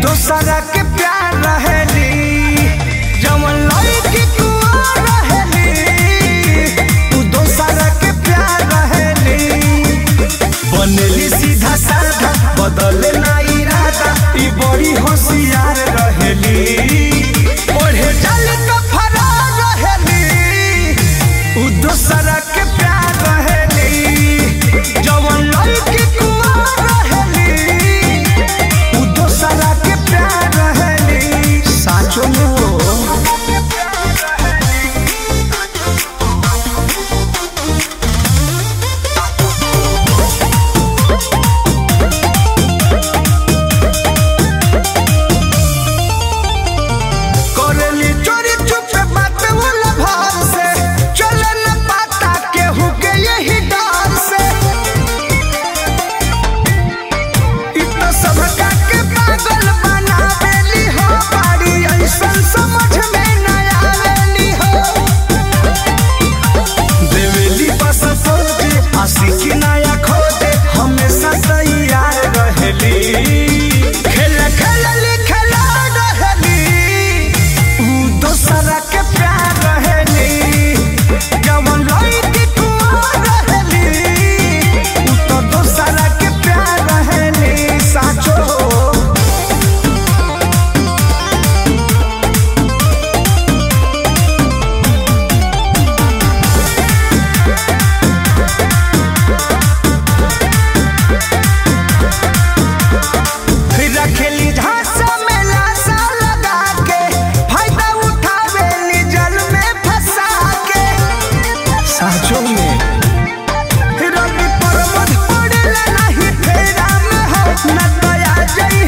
दोसरा के प्यार रहेली जवन लड़की कुआं रहेली तू दोसरा के प्यार रहेली बनेली सीधा साधा बदले ना इरादा ई बड़ी होशियार रहेली ओढ़े चल तो फरार रहेली उ दोसरा के प्यार रहेली जवन लड़की कुआं रहेली उ दोसरा के प्यार रहेली साचो में हो करेली चोरी चुपे बात वाला भाव से चले न पाता केहू के यही डर से इ तो सबका के पागल बनावेली हो बाड़ी ऐसन समझ में न आवेली हो देवेली बस सोचे आशिकी नया खोजे हमेशा तैयार रहेली खेला खेलली खेला रहेली उ दोसरा के प्यार रहेली जवन लड़की कुआं रहेली उ तो दोसरा के प्यार रहेली साचो फिर रखेली झांसा में लाशा लगा के फायदा उठावेली जल में फंसा के साचो में रवि पर्वत पड़ेला नहीं फेरा में हो न दया जई